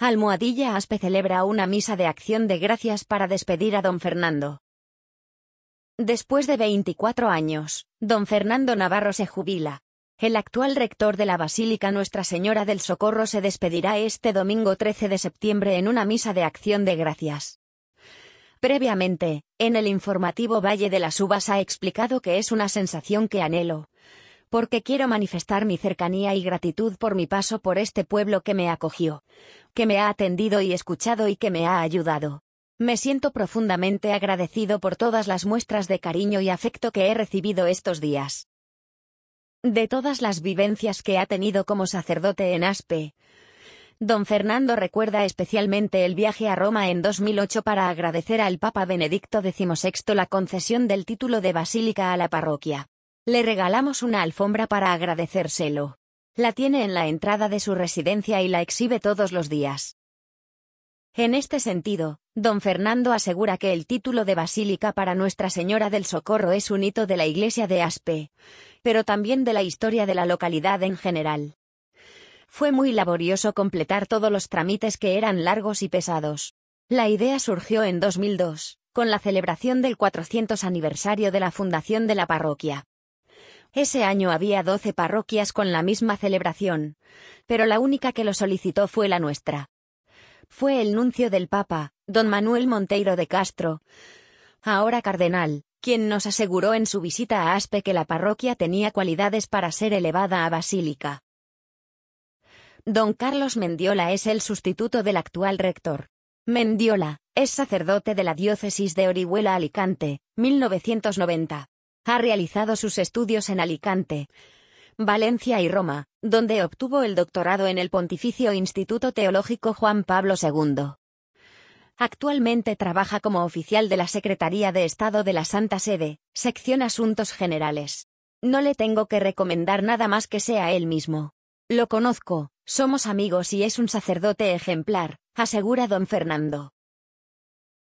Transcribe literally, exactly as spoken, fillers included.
Almohadilla Aspe celebra una misa de acción de gracias para despedir a don Fernando. Después de veinticuatro años, don Fernando Navarro se jubila. El actual rector de la Basílica Nuestra Señora del Socorro se despedirá este domingo trece de septiembre en una misa de acción de gracias. Previamente, en el informativo Valle de las Uvas ha explicado que es una sensación que anhelo, porque quiero manifestar mi cercanía y gratitud por mi paso por este pueblo que me acogió, que me ha atendido y escuchado y que me ha ayudado. Me siento profundamente agradecido por todas las muestras de cariño y afecto que he recibido estos días. De todas las vivencias que ha tenido como sacerdote en Aspe, don Fernando recuerda especialmente el viaje a Roma en dos mil ocho para agradecer al Papa Benedicto dieciséis la concesión del título de basílica a la parroquia. Le regalamos una alfombra para agradecérselo. La tiene en la entrada de su residencia y la exhibe todos los días. En este sentido, don Fernando asegura que el título de basílica para Nuestra Señora del Socorro es un hito de la iglesia de Aspe, pero también de la historia de la localidad en general. Fue muy laborioso completar todos los trámites que eran largos y pesados. La idea surgió en dos mil dos, con la celebración del cuatrocientos aniversario de la fundación de la parroquia. Ese año había doce parroquias con la misma celebración, pero la única que lo solicitó fue la nuestra. Fue el nuncio del Papa, don Manuel Monteiro de Castro, ahora cardenal, quien nos aseguró en su visita a Aspe que la parroquia tenía cualidades para ser elevada a basílica. Don Carlos Mendiola es el sustituto del actual rector. Mendiola es sacerdote de la diócesis de Orihuela-Alicante, mil novecientos noventa. Ha realizado sus estudios en Alicante, Valencia y Roma, donde obtuvo el doctorado en el Pontificio Instituto Teológico Juan Pablo segundo. Actualmente trabaja como oficial de la Secretaría de Estado de la Santa Sede, sección Asuntos Generales. No le tengo que recomendar nada más que sea él mismo. Lo conozco, somos amigos y es un sacerdote ejemplar, asegura don Fernando.